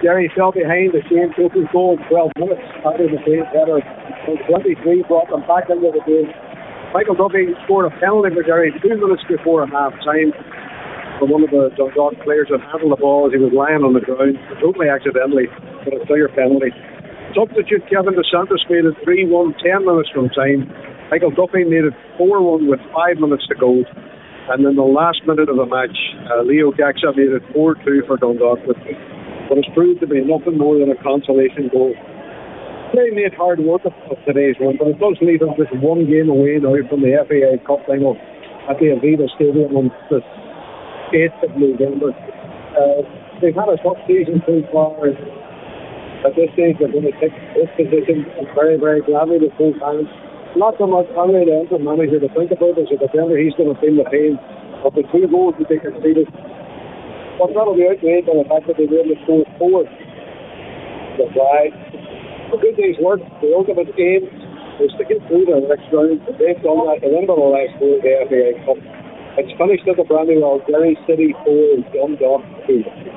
Derry fell behind the Shane Trophy goal in 12 minutes after the game header. 23 brought them back into the game. Michael Duffy scored a penalty for Derry 2 minutes before half time for one of the Dundalk players that handled the ball as he was lying on the ground, totally accidentally, but a clear penalty. Substitute Kevin DeSantis made it 3-1 10 minutes from time. Michael Duffy made it 4-1 with 5 minutes to go. And in the last minute of the match, Leo Gaxa made it 4-2 for Dundalk, but it's proved to be nothing more than a consolation goal. They made hard work of today's one, but it does leave us just one game away now from the FAI Cup final at the Aviva Stadium on the 8th of November. They've had a tough season so far. At this stage, they're going to take this position very, very gladly with both hands. Not so much Henry, the interim manager, to think about as a defender. He's going to feel the pain of the 2 goals that they conceded. But that'll be outweighed by the fact that they were able to score 4. The pride. A good day's work. The ultimate aim is to get through the next round. They've done that. They win by the last 4 of the FAI Cup. It's finished at the Brandywell. Derry City 4, Dundalk 2.